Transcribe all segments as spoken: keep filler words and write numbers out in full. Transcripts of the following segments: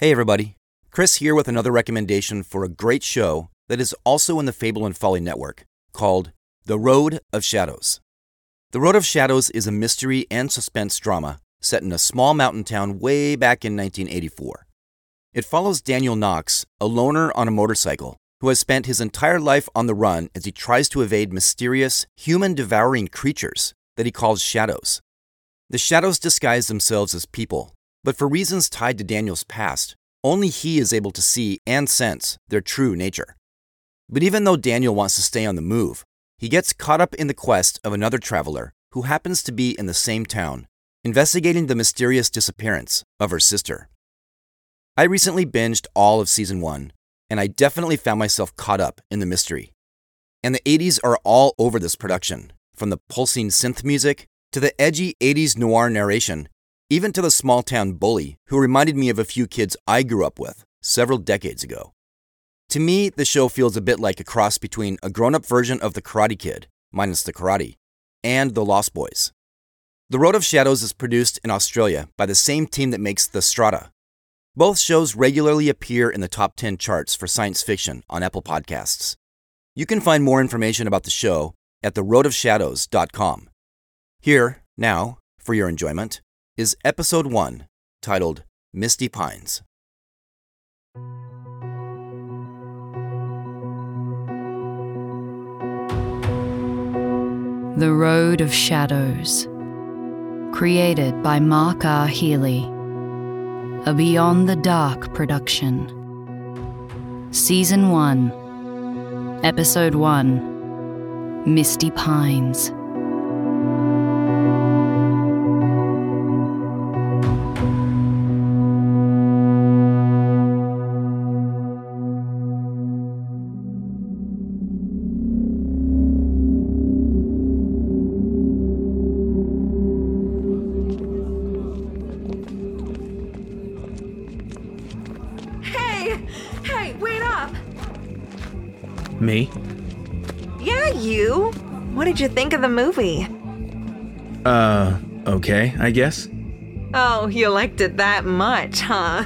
Hey everybody, Chris here with another recommendation for a great show that is also in the Fable and Folly network, called The Road of Shadows. The Road of Shadows is a mystery and suspense drama set in a small mountain town way back in nineteen eighty-four. It follows Daniel Knox, a loner on a motorcycle, who has spent his entire life on the run as he tries to evade mysterious, human-devouring creatures that he calls shadows. The shadows disguise themselves as people, but for reasons tied to Daniel's past, only he is able to see and sense their true nature. But even though Daniel wants to stay on the move, he gets caught up in the quest of another traveler who happens to be in the same town, investigating the mysterious disappearance of her sister. I recently binged all of season one, and I definitely found myself caught up in the mystery. And the eighties are all over this production, from the pulsing synth music to the edgy eighties noir narration, even to the small-town bully who reminded me of a few kids I grew up with several decades ago. To me, the show feels a bit like a cross between a grown-up version of The Karate Kid, minus the karate, and The Lost Boys. The Road of Shadows is produced in Australia by the same team that makes The Strata. Both shows regularly appear in the top ten charts for science fiction on Apple Podcasts. You can find more information about the show at the road of shadows dot com. Here, now, for your enjoyment, is Episode one, titled Misty Pines. The Road of Shadows. Created by Mark R. Healy. A Beyond the Dark production. Season one. Episode one. Misty Pines. Me? Yeah, you. What did you think of the movie? Uh, okay, I guess. Oh, you liked it that much, huh?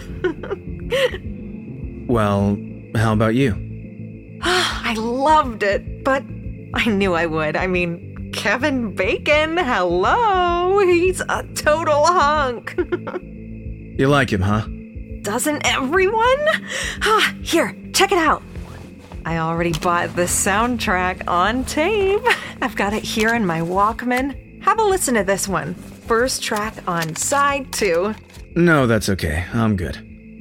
Well, how about you? I loved it, but I knew I would. I mean, Kevin Bacon, hello. He's a total hunk. You like him, huh? Doesn't everyone? Here, check it out. I already bought the soundtrack on tape. I've got it here in my Walkman. Have a listen to this one. First track on side two. No, that's okay. I'm good.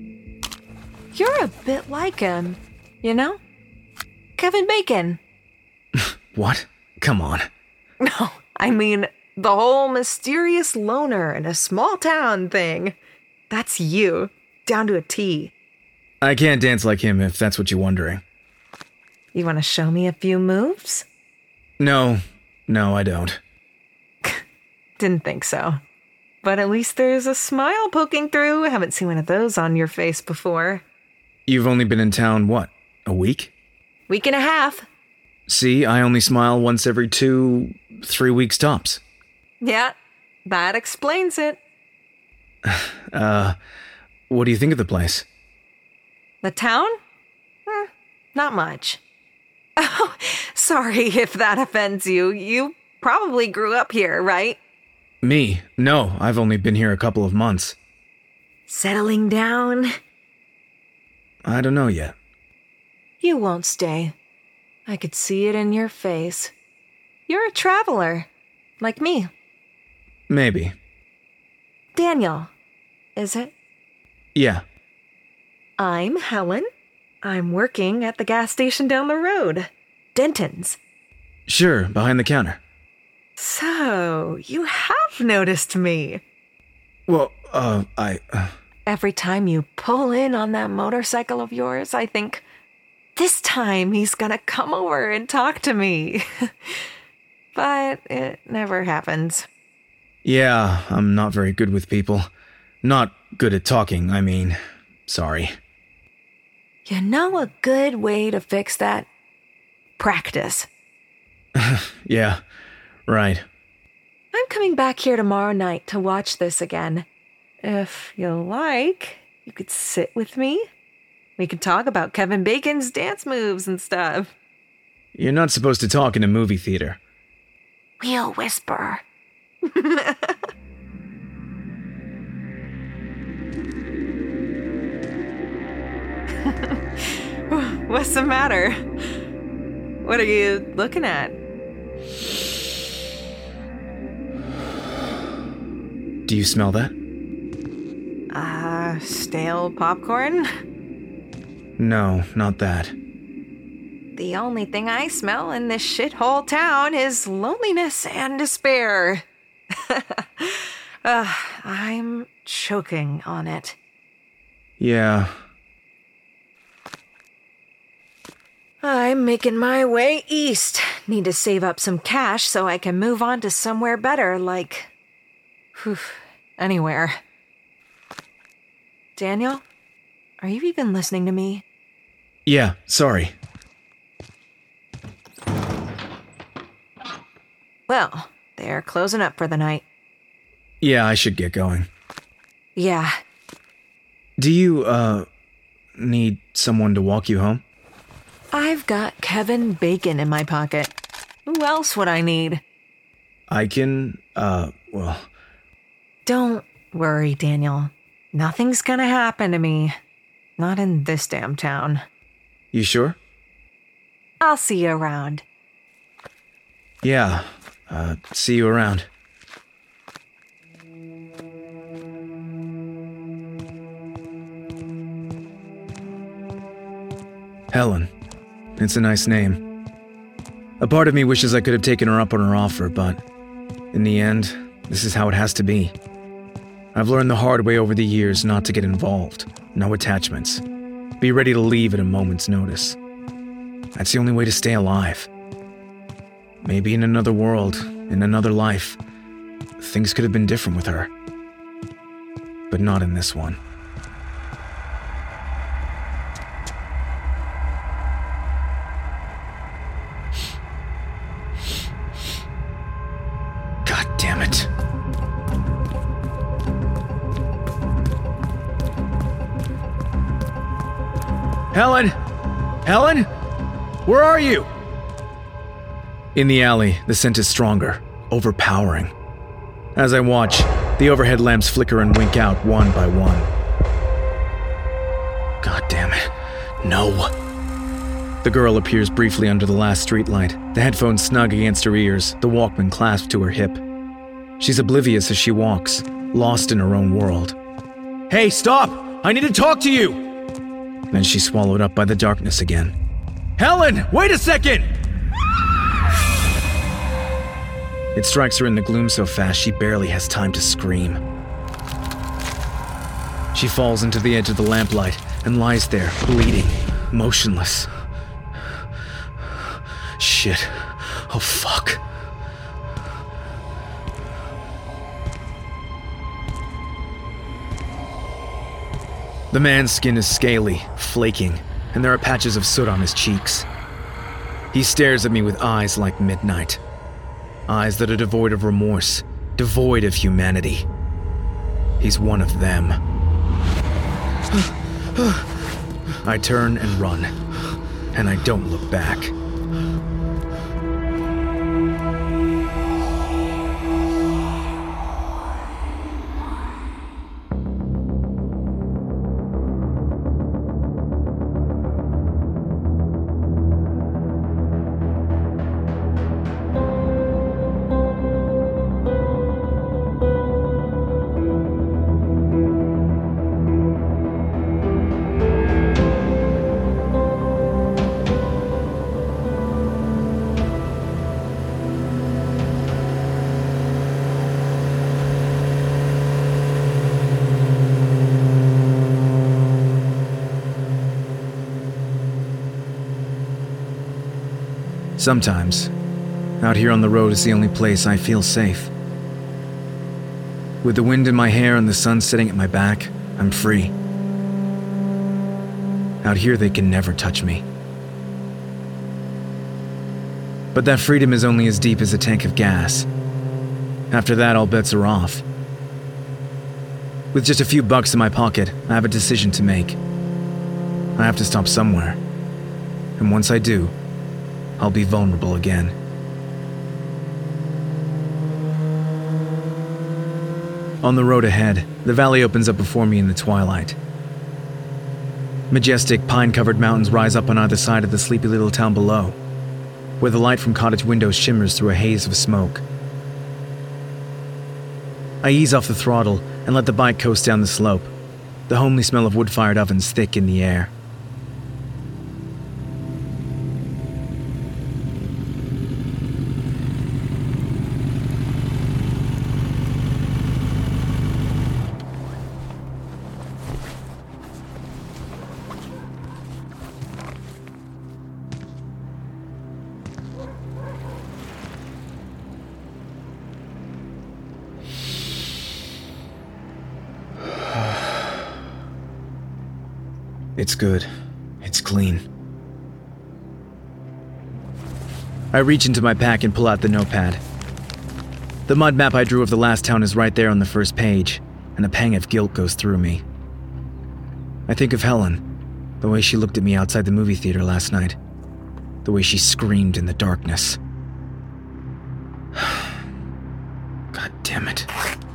You're a bit like him, you know? Kevin Bacon. What? Come on. No, I mean the whole mysterious loner in a small town thing. That's you, down to a T. I can't dance like him if that's what you're wondering. You want to show me a few moves? No, no, I don't. Didn't think so. But at least there's a smile poking through. I haven't seen one of those on your face before. You've only been in town, what, a week? Week and a half. See, I only smile once every two, three weeks tops. Yeah, that explains it. uh, what do you think of the place? The town? Eh, not much. Oh, sorry if that offends you. You probably grew up here, right? Me? No, I've only been here a couple of months. Settling down? I don't know yet. You won't stay. I could see it in your face. You're a traveler, like me. Maybe. Daniel, is it? Yeah. I'm Helen. I'm working at the gas station down the road. Denton's. Sure, behind the counter. So, you have noticed me. Well, uh, I... Uh... Every time you pull in on that motorcycle of yours, I think, this time he's gonna come over and talk to me. But it never happens. Yeah, I'm not very good with people. Not good at talking, I mean. Sorry. You know a good way to fix that? Practice. Yeah, right. I'm coming back here tomorrow night to watch this again. If you like, You could sit with me. We could talk about Kevin Bacon's dance moves and stuff. You're not supposed to talk in a movie theater. We'll whisper. What's the matter? What are you looking at? Do you smell that? Uh, stale popcorn? No, not that. The only thing I smell in this shithole town is loneliness and despair. uh, I'm choking on it. Yeah. I'm making my way east. Need to save up some cash so I can move on to somewhere better, like... Whew, anywhere. Daniel? Are you even listening to me? Yeah, sorry. Well, they're closing up for the night. Yeah, I should get going. Yeah. Do you, uh, need someone to walk you home? I've got Kevin Bacon in my pocket. Who else would I need? I can, uh, well... Don't worry, Daniel. Nothing's gonna happen to me. Not in this damn town. You sure? I'll see you around. Yeah, uh, see you around. Helen. It's a nice name. A part of me wishes I could have taken her up on her offer, but in the end, this is how it has to be. I've learned the hard way over the years not to get involved, no attachments. Be ready to leave at a moment's notice. That's the only way to stay alive. Maybe in another world, in another life, things could have been different with her. But not in this one. God damn it. Helen! Helen? Where are you? In the alley, the scent is stronger, overpowering. As I watch, the overhead lamps flicker and wink out one by one. God damn it. No. The girl appears briefly under the last streetlight, the headphones snug against her ears, the Walkman clasped to her hip. She's oblivious as she walks, lost in her own world. Hey, stop! I need to talk to you! Then she's swallowed up by the darkness again. Helen, wait a second! It strikes her in the gloom so fast she barely has time to scream. She falls into the edge of the lamplight and lies there, bleeding, motionless. Shit. Oh, fuck. The man's skin is scaly, flaking, and there are patches of soot on his cheeks. He stares at me with eyes like midnight. Eyes that are devoid of remorse, devoid of humanity. He's one of them. I turn and run, and I don't look back. Sometimes, out here on the road is the only place I feel safe. With the wind in my hair and the sun setting at my back, I'm free. Out here they can never touch me. But that freedom is only as deep as a tank of gas. After that, all bets are off. With just a few bucks in my pocket, I have a decision to make. I have to stop somewhere. And once I do, I'll be vulnerable again. On the road ahead, the valley opens up before me in the twilight. Majestic, pine-covered mountains rise up on either side of the sleepy little town below, where the light from cottage windows shimmers through a haze of smoke. I ease off the throttle and let the bike coast down the slope, the homely smell of wood-fired ovens thick in the air. It's good. It's clean. I reach into my pack and pull out the notepad. The mud map I drew of the last town is right there on the first page, and a pang of guilt goes through me. I think of Helen, the way she looked at me outside the movie theater last night, the way she screamed in the darkness. God damn it.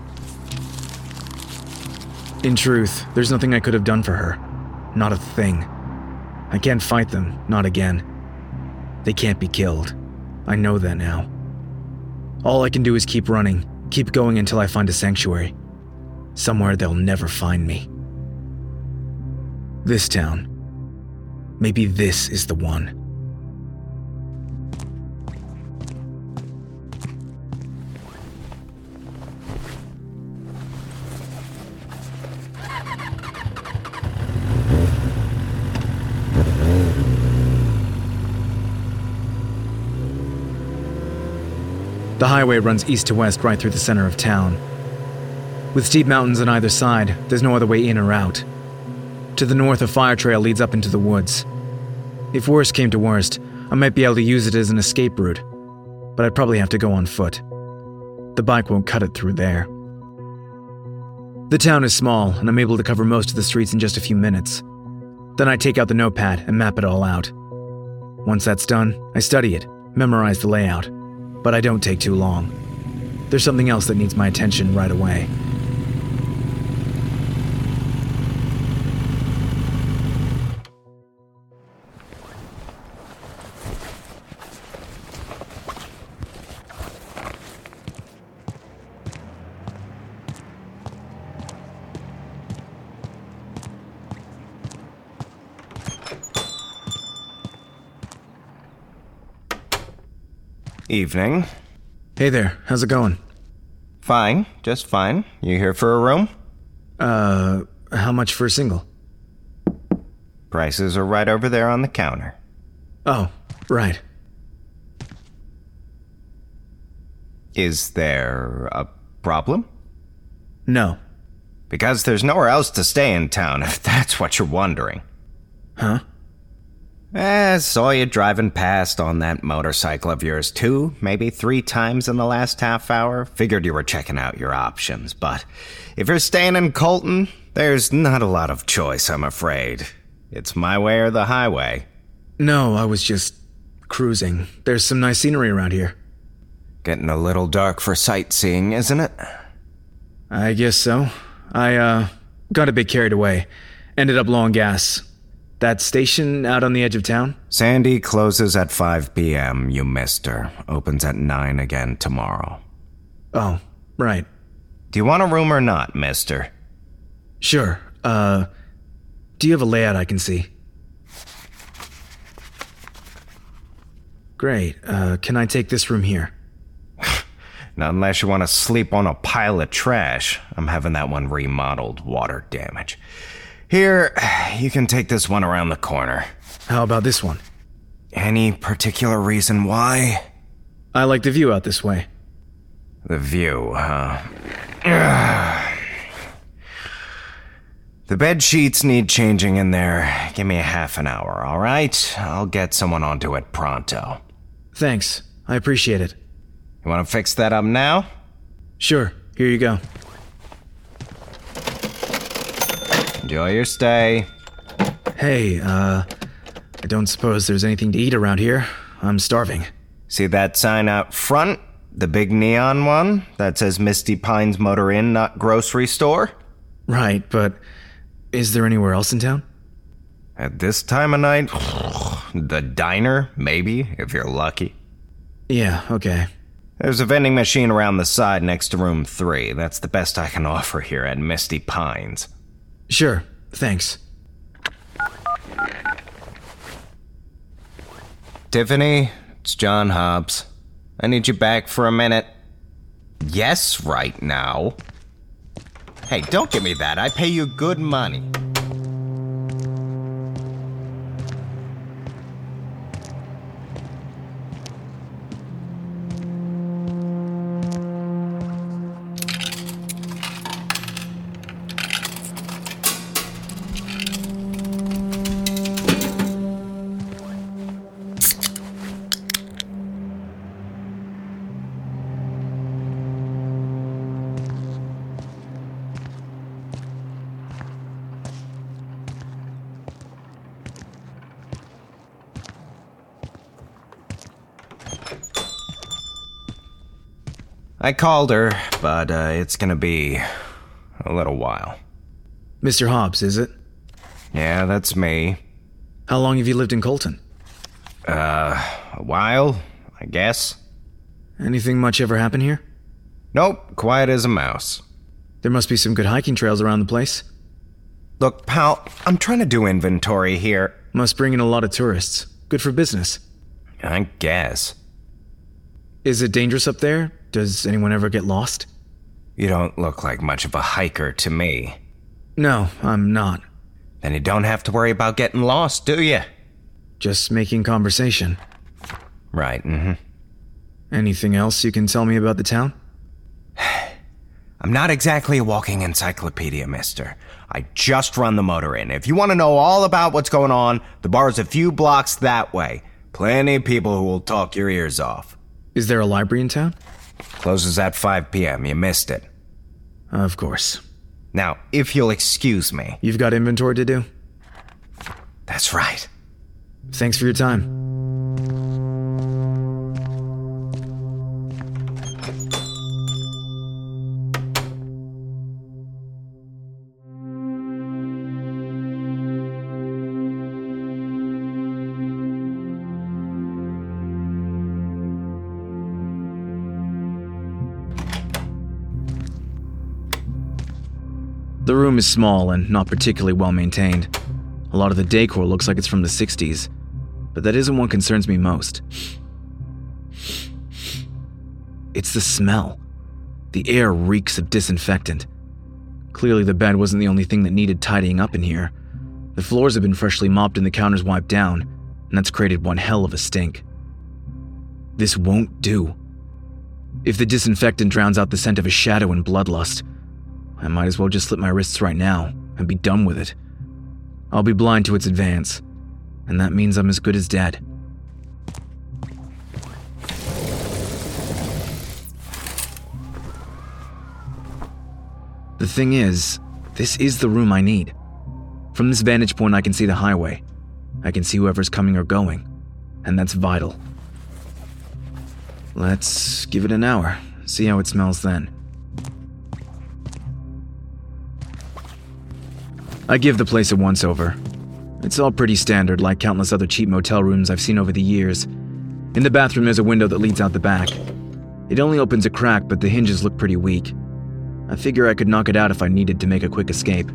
In truth, there's nothing I could have done for her. Not a thing. I can't fight them, not again. They can't be killed. I know that now. All I can do is keep running, keep going until I find a sanctuary. Somewhere they'll never find me. This town. Maybe this is the one. The highway runs east to west right through the center of town. With steep mountains on either side, there's no other way in or out. To the north, a fire trail leads up into the woods. If worst came to worst, I might be able to use it as an escape route, but I'd probably have to go on foot. The bike won't cut it through there. The town is small, and I'm able to cover most of the streets in just a few minutes. Then I take out the notepad and map it all out. Once that's done, I study it, memorize the layout. But I don't take too long. There's something else that needs my attention right away. Evening. Hey there, how's it going? Fine, just fine. You here for a room? Uh, how much for a single? Prices are right over there on the counter. Oh, right. Is there a problem? No. Because there's nowhere else to stay in town, if that's what you're wondering. Huh? Eh, saw you driving past on that motorcycle of yours two, maybe three times in the last half hour. Figured you were checking out your options, but if you're staying in Colton, there's not a lot of choice, I'm afraid. It's my way or the highway. No, I was just cruising. There's some nice scenery around here. Getting a little dark for sightseeing, isn't it? I guess so. I, uh, got a bit carried away. Ended up low on gas. That station out on the edge of town? Sandy closes at five p.m., you missed her. Opens at nine again tomorrow. Oh, right. Do you want a room or not, mister? Sure. Uh, do you have a layout I can see? Great. Uh, can I take this room here? Not unless you want to sleep on a pile of trash. I'm having that one remodeled, water damage. Here, you can take this one around the corner. How about this one? Any particular reason why? I like the view out this way. The view, huh? Ugh. The bed sheets need changing in there. Give me a half an hour, all right? I'll get someone onto it pronto. Thanks. I appreciate it. You want to fix that up now? Sure. Here you go. Enjoy your stay. Hey, uh, I don't suppose there's anything to eat around here. I'm starving. See that sign out front? The big neon one that says Misty Pines Motor Inn, not grocery store? Right, but is there anywhere else in town? At this time of night, the diner, maybe, if you're lucky. Yeah, okay. There's a vending machine around the side next to room three. That's the best I can offer here at Misty Pines. Sure, thanks. Tiffany, it's John Hobbs. I need you back for a minute. Yes, right now. Hey, don't give me that. I pay you good money. I called her, but uh, it's gonna be a little while. Mister Hobbs, is it? Yeah, that's me. How long have you lived in Colton? Uh, a while, I guess. Anything much ever happen here? Nope, quiet as a mouse. There must be some good hiking trails around the place. Look, pal, I'm trying to do inventory here. Must bring in a lot of tourists. Good for business. I guess. Is it dangerous up there? Does anyone ever get lost? You don't look like much of a hiker to me. No, I'm not. Then you don't have to worry about getting lost, do you? Just making conversation. Right, mm-hmm. Anything else you can tell me about the town? I'm not exactly a walking encyclopedia, mister. I just run the Motor Inn. If you want to know all about what's going on, the bar's a few blocks that way. Plenty of people who will talk your ears off. Is there a library in town? Closes at five p.m. You missed it. Of course. Now, if you'll excuse me. You've got inventory to do? That's right. Thanks for your time. The room is small and not particularly well maintained. A lot of the decor looks like it's from the sixties, but that isn't what concerns me most. It's the smell. The air reeks of disinfectant. Clearly the bed wasn't the only thing that needed tidying up in here. The floors have been freshly mopped and the counters wiped down, and that's created one hell of a stink. This won't do. If the disinfectant drowns out the scent of a shadow and bloodlust, I might as well just slit my wrists right now and be done with it. I'll be blind to its advance, and that means I'm as good as dead. The thing is, this is the room I need. From this vantage point, I can see the highway. I can see whoever's coming or going, and that's vital. Let's give it an hour, see how it smells then. I give the place a once-over. It's all pretty standard, like countless other cheap motel rooms I've seen over the years. In the bathroom, there's a window that leads out the back. It only opens a crack, but the hinges look pretty weak. I figure I could knock it out if I needed to make a quick escape.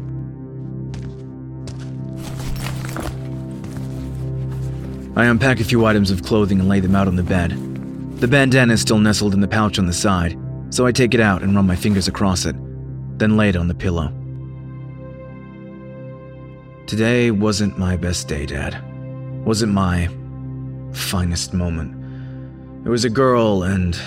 I unpack a few items of clothing and lay them out on the bed. The bandana is still nestled in the pouch on the side, so I take it out and run my fingers across it, then lay it on the pillow. Today wasn't my best day, Dad. Wasn't my finest moment. There was a girl and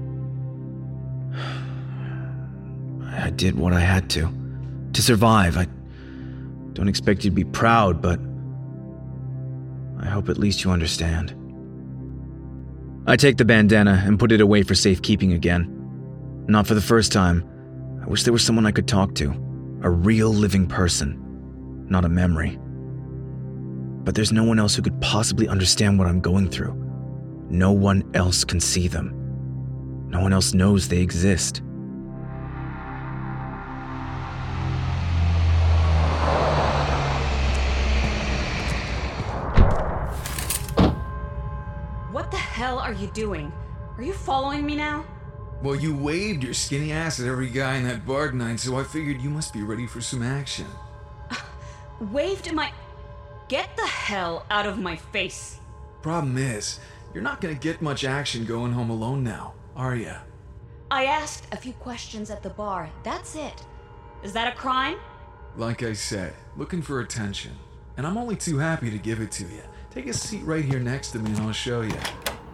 I did what I had to. To survive. I don't expect you to be proud, but I hope at least you understand. I take the bandana and put it away for safekeeping again. Not for the first time. I wish there was someone I could talk to. A real living person. not a memory. But there's no one else who could possibly understand what I'm going through. No one else can see them. No one else knows they exist. What the hell are you doing? Are you following me now? Well, you waved your skinny ass at every guy in that bar tonight, so I figured you must be ready for some action. Waved my... Get the hell out of my face. Problem is, you're not gonna get much action going home alone now, are ya? I asked a few questions at the bar, that's it. Is that a crime? Like I said, looking for attention. And I'm only too happy to give it to you. Take a seat right here next to me and I'll show you.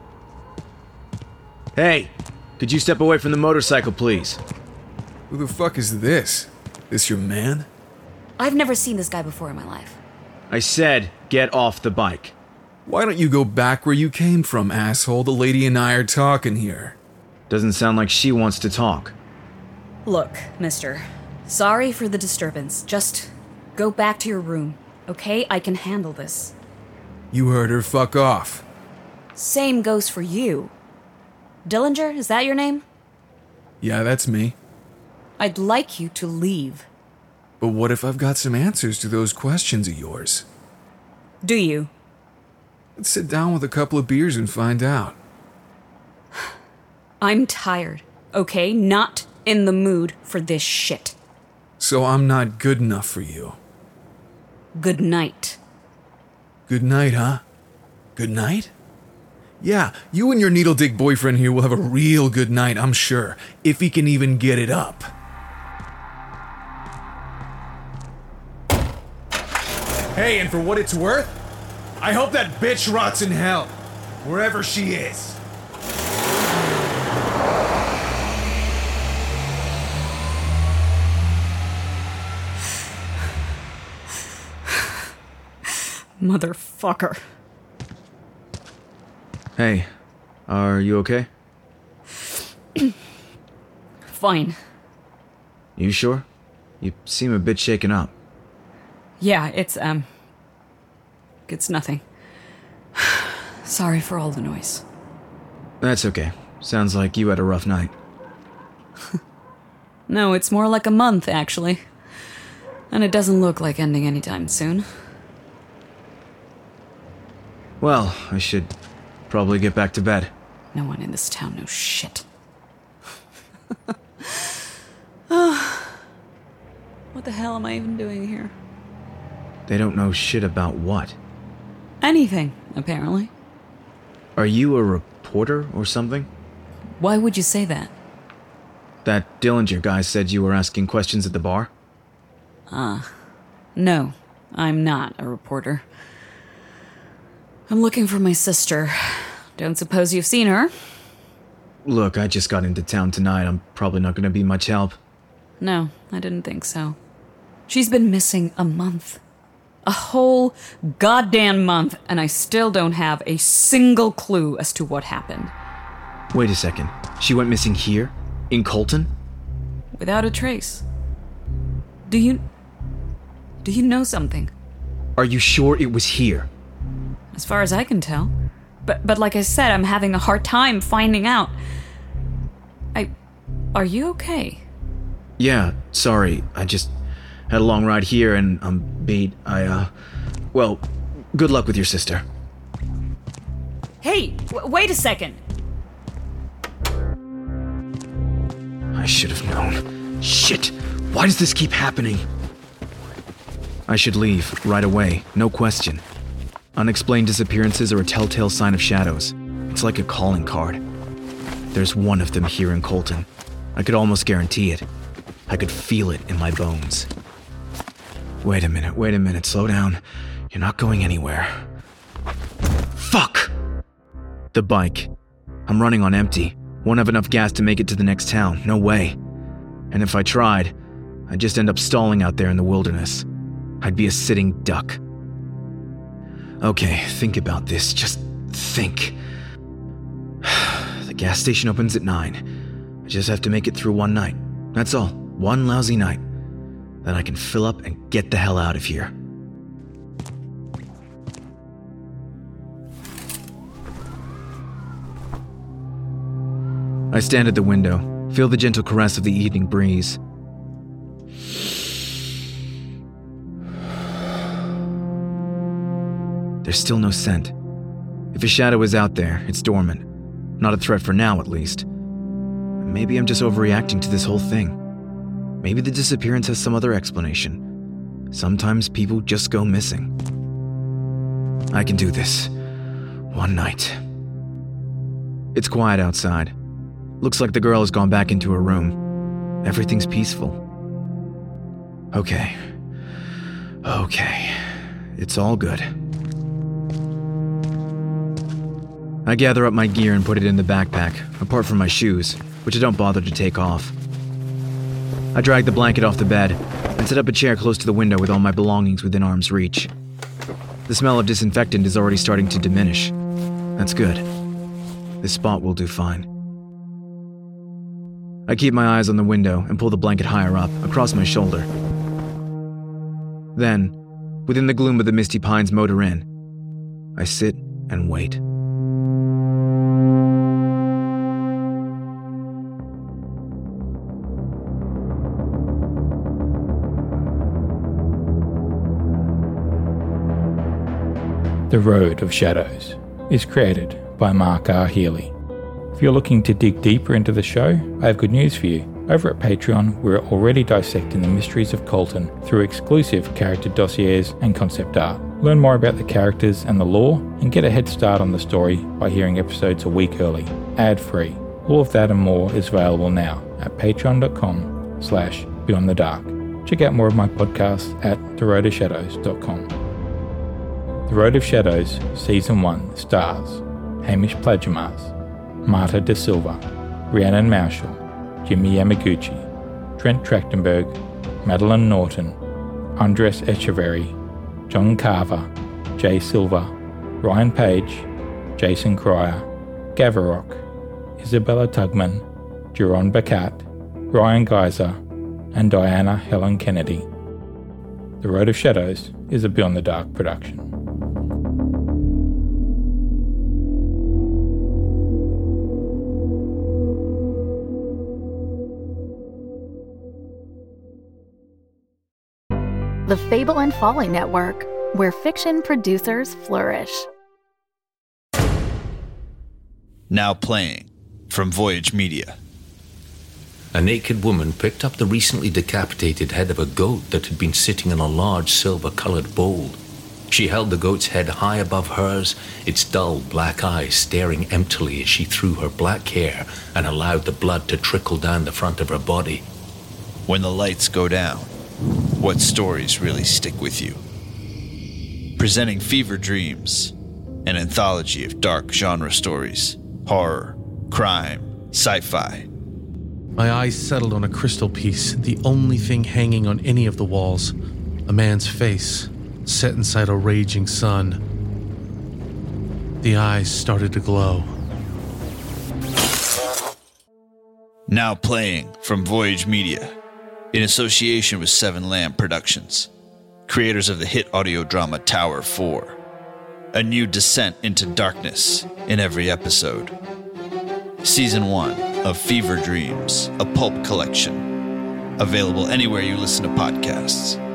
Hey, could you step away from the motorcycle, please? Who the fuck is this? This your man? I've never seen this guy before in my life. I said, get off the bike. Why don't you go back where you came from, asshole? The lady and I are talking here. Doesn't sound like she wants to talk. Look, mister. Sorry for the disturbance. Just go back to your room, okay? I can handle this. You heard her, fuck off. Same goes for you. Dillinger, is that your name? Yeah, that's me. I'd like you to leave. But what if I've got some answers to those questions of yours? Do you? Let's sit down with a couple of beers and find out. I'm tired, okay? Not in the mood for this shit. So I'm not good enough for you. Good night. Good night, huh? Good night? Yeah, you and your needle-dick boyfriend here will have a real good night, I'm sure, if he can even get it up. Hey, and for what it's worth, I hope that bitch rots in hell, wherever she is. Motherfucker. Hey, are you okay? Fine. You sure? You seem a bit shaken up. Yeah, it's, um... It's nothing. Sorry for all the noise. That's okay. Sounds like you had a rough night. No, it's more like a month, actually. And it doesn't look like ending anytime soon. Well, I should probably get back to bed. No one in this town knows shit. Oh, what the hell am I even doing here? They don't know shit about what? Anything, apparently. Are you a reporter or something? Why would you say that? That Dillinger guy said you were asking questions at the bar? Ah. No, I'm not a reporter. I'm looking for my sister. Don't suppose you've seen her? Look, I just got into town tonight. I'm probably not going to be much help. No, I didn't think so. She's been missing a month. A whole goddamn month, and I still don't have a single clue as to what happened. Wait a second. She went missing here? In Colton? Without a trace. Do you... Do you know something? Are you sure it was here? As far as I can tell. But but like I said, I'm having a hard time finding out. I... Are you okay? Yeah, sorry. I just had a long ride here and I'm beat. I, uh... Well, good luck with your sister. Hey, w- wait a second. I should have known. Shit! Why does this keep happening? I should leave, right away, no question. Unexplained disappearances are a telltale sign of shadows. It's like a calling card. There's one of them here in Colton. I could almost guarantee it. I could feel it in my bones. Wait a minute, wait a minute, slow down. You're not going anywhere. Fuck! The bike. I'm running on empty. Won't have enough gas to make it to the next town, no way. And if I tried, I'd just end up stalling out there in the wilderness. I'd be a sitting duck. Okay, think about this, just think. The gas station opens at nine. I just have to make it through one night. That's all, one lousy night. Then I can fill up and get the hell out of here. I stand at the window, feel the gentle caress of the evening breeze. There's still no scent. If a shadow is out there, it's dormant. Not a threat for now, at least. Maybe I'm just overreacting to this whole thing. Maybe the disappearance has some other explanation. Sometimes people just go missing. I can do this. One night. It's quiet outside. Looks like the girl has gone back into her room. Everything's peaceful. Okay. Okay. It's all good. I gather up my gear and put it in the backpack, apart from my shoes, which I don't bother to take off. I drag the blanket off the bed and set up a chair close to the window with all my belongings within arm's reach. The smell of disinfectant is already starting to diminish. That's good. This spot will do fine. I keep my eyes on the window and pull the blanket higher up, across my shoulder. Then, within the gloom of the Misty Pines motor inn, I sit and wait. The Road of Shadows is created by Mark R. Healy. If you're looking to dig deeper into the show, I have good news for you. Over at Patreon, we're already dissecting the mysteries of Colton through exclusive character dossiers and concept art. Learn more about the characters and the lore, and get a head start on the story by hearing episodes a week early, ad-free. All of that and more is available now at patreon.com slash beyond the dark. Check out more of my podcasts at the road of shadows dot com. The Road of Shadows Season one stars Hamish Plagiamas, Marta Da Silva, Rhiannon Marshall, Jimmy Yamaguchi, Trent Trachtenberg, Madeline Norton, Andres Echeverry, John Carver, Jay Silva, Ryan Page, Jason Cryer, Gavarok, Isabella Tugman, Jerron Bacat, Ryan Geyser, and Diana Helen Kennedy. The Road of Shadows is a Beyond the Dark production. The Fable and Folly Network, where fiction producers flourish. Now playing from Voyage Media. A naked woman picked up the recently decapitated head of a goat that had been sitting in a large silver-colored bowl. She held the goat's head high above hers, its dull black eyes staring emptily as she threw her black hair and allowed the blood to trickle down the front of her body. When the lights go down, what stories really stick with you? Presenting Fever Dreams, an anthology of dark genre stories, horror, crime, sci-fi. My eyes settled on a crystal piece, the only thing hanging on any of the walls. A man's face, set inside a raging sun. The eyes started to glow. Now playing from Voyage Media, in association with Seven Lamb Productions, creators of the hit audio drama Tower four. A new descent into darkness in every episode. Season one of Fever Dreams, a pulp collection. Available anywhere you listen to podcasts.